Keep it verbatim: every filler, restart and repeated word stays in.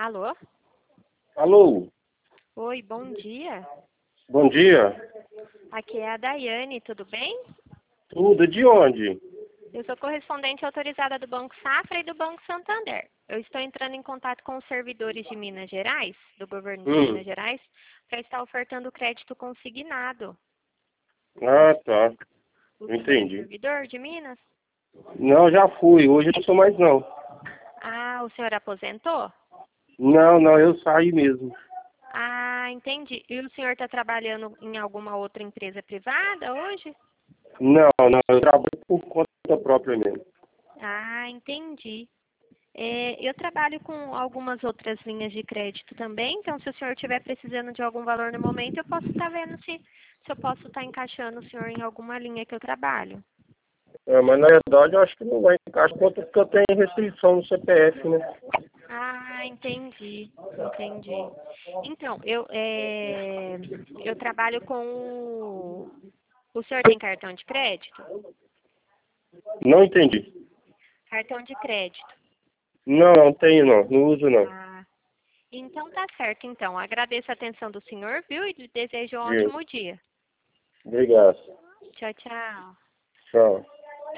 Alô? Alô, Oi, bom dia. bom dia. Aqui é a Daiane, tudo bem? Tudo de onde? Eu sou correspondente autorizada do Banco Safra e do Banco Santander. Eu estou entrando em contato com os servidores de Minas Gerais, do governo de Hum. Minas Gerais, para estar ofertando crédito consignado. Ah, tá. O senhor é Entendi. servidor de Minas? Não, já fui. Hoje eu não sou mais não. Ah, o senhor aposentou? Não, não, eu saí mesmo. Ah, entendi. E o senhor está trabalhando em alguma outra empresa privada hoje? Não, não, eu trabalho por conta própria mesmo. Ah, entendi. É, eu trabalho com algumas outras linhas de crédito também, então se o senhor estiver precisando de algum valor no momento, eu posso estar vendo se, se eu posso estar encaixando o senhor em alguma linha que eu trabalho. É, mas na verdade eu acho que não vai encaixar conta porque eu tenho restrição no C P F, né? Ah, entendi, entendi. Então, eu, é, eu trabalho com o... O senhor tem cartão de crédito? Não entendi. Cartão de crédito. Não, não tenho não, não uso não. Ah, então tá certo, então. Agradeço a atenção do senhor, viu? E lhe desejo um Viu? ótimo dia. Obrigado. Tchau, tchau. Tchau.